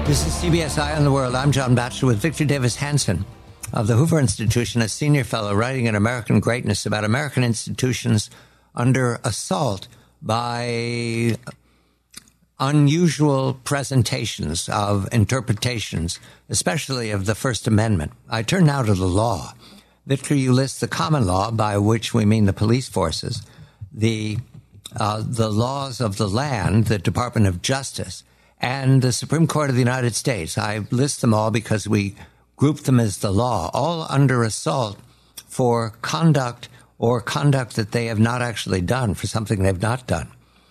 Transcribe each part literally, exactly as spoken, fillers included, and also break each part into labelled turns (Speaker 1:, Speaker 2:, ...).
Speaker 1: This is C B S Eye on the World. I'm John Batchelor with Victor Davis Hanson of the Hoover Institution, a senior fellow writing in American Greatness about American institutions under assault by unusual presentations of interpretations, especially of the First Amendment. I turn now to the law. Victor, you list the common law, by which we mean the police forces, the uh, the laws of the land, the Department of Justice, and the Supreme Court of the United States. I list them all because we group them as the law, all under assault for conduct or conduct that they have not actually done, for something they've not done.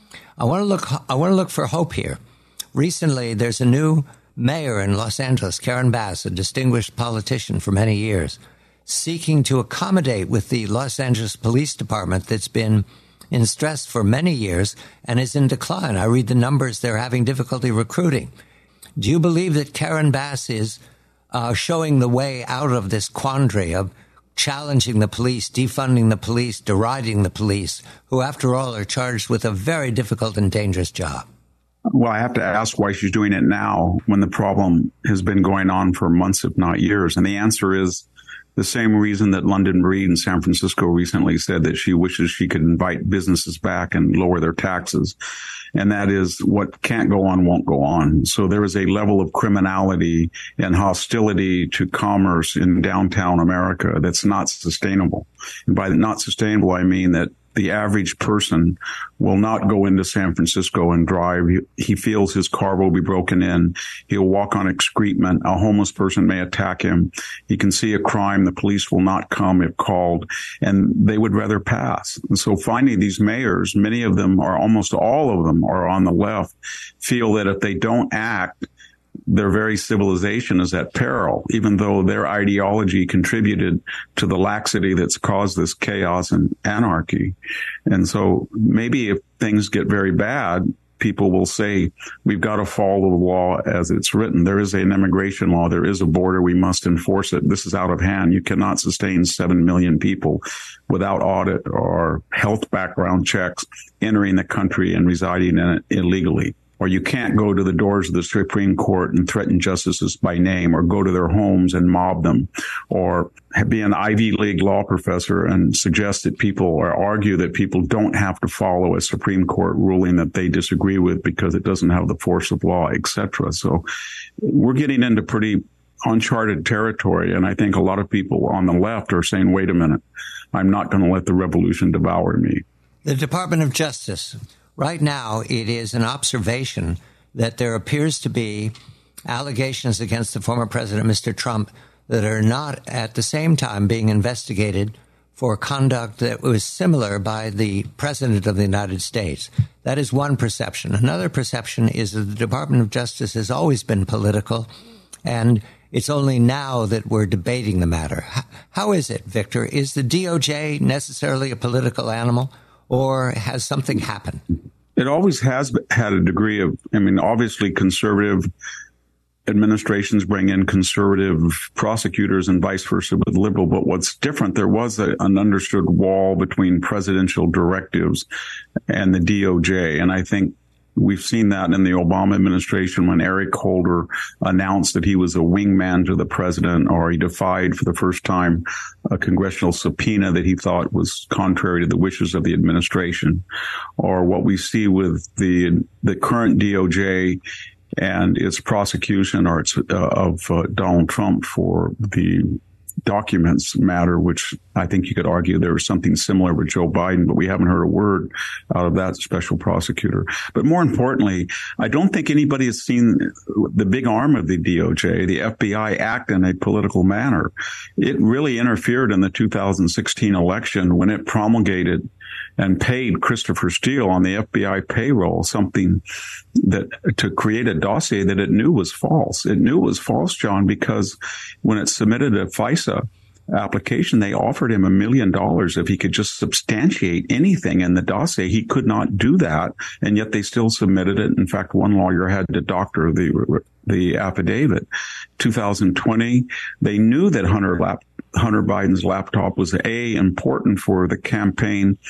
Speaker 1: I want to look, I want to look for hope here. Recently, there's a new mayor in Los Angeles, Karen Bass, a distinguished politician for many years, seeking to accommodate with the Los Angeles Police Department that's been in stress for many years and is in decline. I read the numbers, they're having difficulty recruiting. Do you believe that Karen Bass is uh, showing the way out of this quandary of challenging the police, defunding the police, deriding the police, who, after all, are charged with a very difficult and dangerous job?
Speaker 2: Well, I have to ask why she's doing it now when the problem has been going on for months, if not years. And the answer is the same reason that London Breed in San Francisco recently said that she wishes she could invite businesses back and lower their taxes. And that is, what can't go on won't go on. So there is a level of criminality and hostility to commerce in downtown America that's not sustainable. And by not sustainable, I mean that the average person will not go into San Francisco and drive. He, he feels his car will be broken in. He'll walk on excrement. A homeless person may attack him. He can see a crime. The police will not come if called, and they would rather pass. And so finally, these mayors, many of them, or almost all of them, are on the left, feel that if they don't act, their very civilization is at peril, even though their ideology contributed to the laxity that's caused this chaos and anarchy. And so maybe if things get very bad, people will say, we've got to follow the law as it's written. There is an immigration law. There is a border. We must enforce it. This is out of hand. You cannot sustain seven million people without audit or health background checks entering the country and residing in it illegally. Or you can't go to the doors of the Supreme Court and threaten justices by name, or go to their homes and mob them, or be an Ivy League law professor and suggest that people, or argue that people don't have to follow a Supreme Court ruling that they disagree with because it doesn't have the force of law, et cetera. So we're getting into pretty uncharted territory. And I think a lot of people on the left are saying, wait a minute, I'm not going to let the revolution devour me.
Speaker 1: The Department of Justice. Right now, it is an observation that there appears to be allegations against the former president, Mister Trump, that are not at the same time being investigated for conduct that was similar by the president of the United States. That is one perception. Another perception is that the Department of Justice has always been political, and it's only now that we're debating the matter. How is it, Victor? Is the D O J necessarily a political animal? Or has something happened?
Speaker 2: It always has had a degree of, I mean, obviously conservative administrations bring in conservative prosecutors and vice versa with liberal. But what's different, there was a, an understood wall between presidential directives and the D O J. And I think we've seen that in the Obama administration when Eric Holder announced that he was a wingman to the president, or he defied for the first time a congressional subpoena that he thought was contrary to the wishes of the administration, or what we see with the the current D O J and its prosecution or its uh, of uh, Donald Trump for the documents matter, which I think you could argue there was something similar with Joe Biden, but we haven't heard a word out of that special prosecutor. But more importantly, I don't think anybody has seen the big arm of the D O J, the F B I, act in a political manner. It really interfered in the two thousand sixteen election when it promulgated and paid Christopher Steele on the F B I payroll something that to create a dossier that it knew was false. It knew it was false, John, because when it submitted a FISA application, they offered him a million dollars if he could just substantiate anything in the dossier. He could not do that, and yet they still submitted it. In fact, one lawyer had to doctor the the affidavit. two thousand twenty, they knew that Hunter lap, Hunter Biden's laptop was A, important for the campaign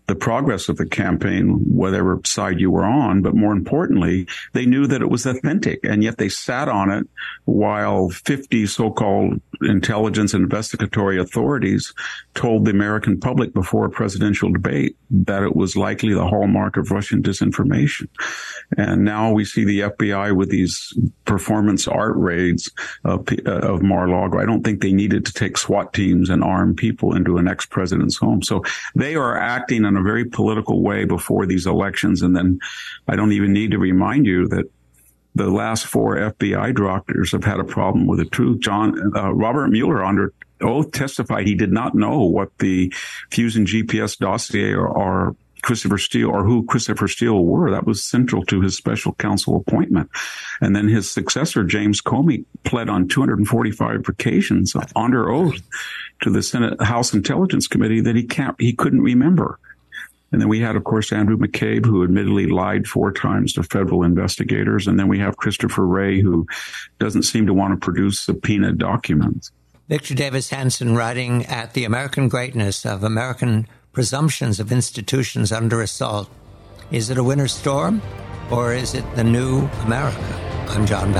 Speaker 2: the progress of the campaign, whatever side you were on. But more importantly, they knew that it was authentic, and yet they sat on it while fifty so-called intelligence and investigatory authorities told the American public before a presidential debate that it was likely the hallmark of Russian disinformation. And now we see the F B I with these performance art raids of, of Mar-a-Lago. I don't think they needed to take SWAT teams and arm people into an ex-president's home. So they are acting in a very political way before these elections. And then I don't even need to remind you that the last four F B I directors have had a problem with the truth. John uh, Robert Mueller, under oath, testified he did not know what the Fusion G P S dossier or, or Christopher Steele or who Christopher Steele were. That was central to his special counsel appointment. And then his successor, James Comey, pled on two hundred forty-five occasions under oath to the Senate House Intelligence Committee that he can't, he couldn't remember. And then we had, of course, Andrew McCabe, who admittedly lied four times to federal investigators. And then we have Christopher Wray, who doesn't seem to want to produce subpoenaed documents.
Speaker 1: Victor Davis Hanson, writing at The American Greatness of American Presumptions of Institutions Under Assault. Is it a winter storm, or is it the new America? I'm John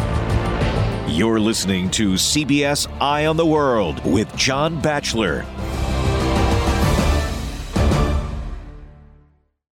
Speaker 1: Batchelor.
Speaker 3: You're listening to C B S Eye on the World with John Batchelor.